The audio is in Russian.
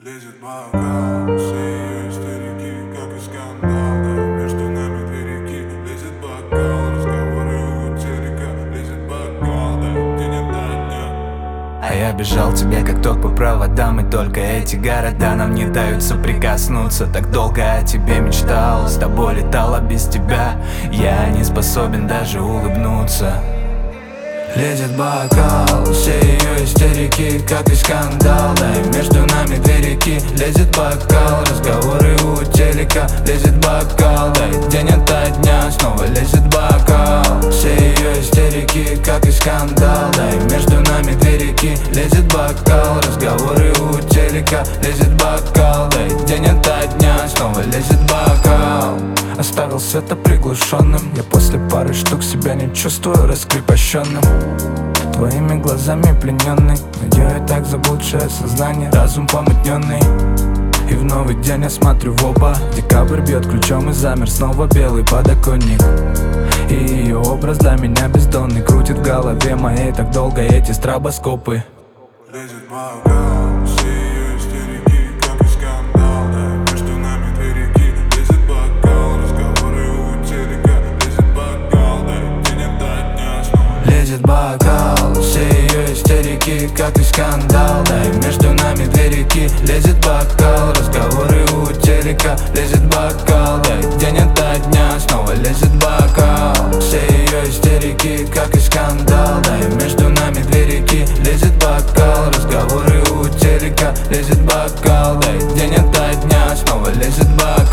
Лезет бокал, все ее истерики, как и скандал, да, между нами две реки. Лезет бокал, разговоры у телека. Лезет бокал, да, день ото дня. А я бежал тебе как тот по проводам, и только эти города нам не дают соприкоснуться. Так долго о тебе мечтал, с тобой летал, а без тебя я не способен даже улыбнуться. Лезет бокал, все ее истерики, как и скандал, да, и между нами две реки. Лезет бокал, разговоры у телека. Лезет бокал, да, и день ото дня снова лезет бокал. Все ее истерики, как и скандал, да, и между нами две реки. Лезет бокал, разговоры у телека. Лезет бокал, да, и день ото дня снова лезет бокал. Оставил света приглушенным, я после пары штук себя не чувствую раскрепощенным. Твоими глазами плененный, но я и так заблудшее сознание, разум помутненный. И в новый день я смотрю в оба. Декабрь бьет ключом и замер снова белый подоконник. И ее образ для меня бездонный крутит в голове моей так долго эти стробоскопы. Лезет бокал, все ее истерики, как и скандал, да, между нами две реки. Лезет бокал, разговоры у телека. Лезет бокал, да, день ото дня снова. Лезет бокал, все ее истерики, как и скандал, да, и между нами две реки. Лезет бокал, разговоры у телека. Лезет бокал, да, и день ото дня снова лезет бокал. Все ее истерики, как и скандал, да, и между нами две реки. Лезет бокал, разговоры у телека. Лезет бокал, да, и день ото дня снова лезет бокал.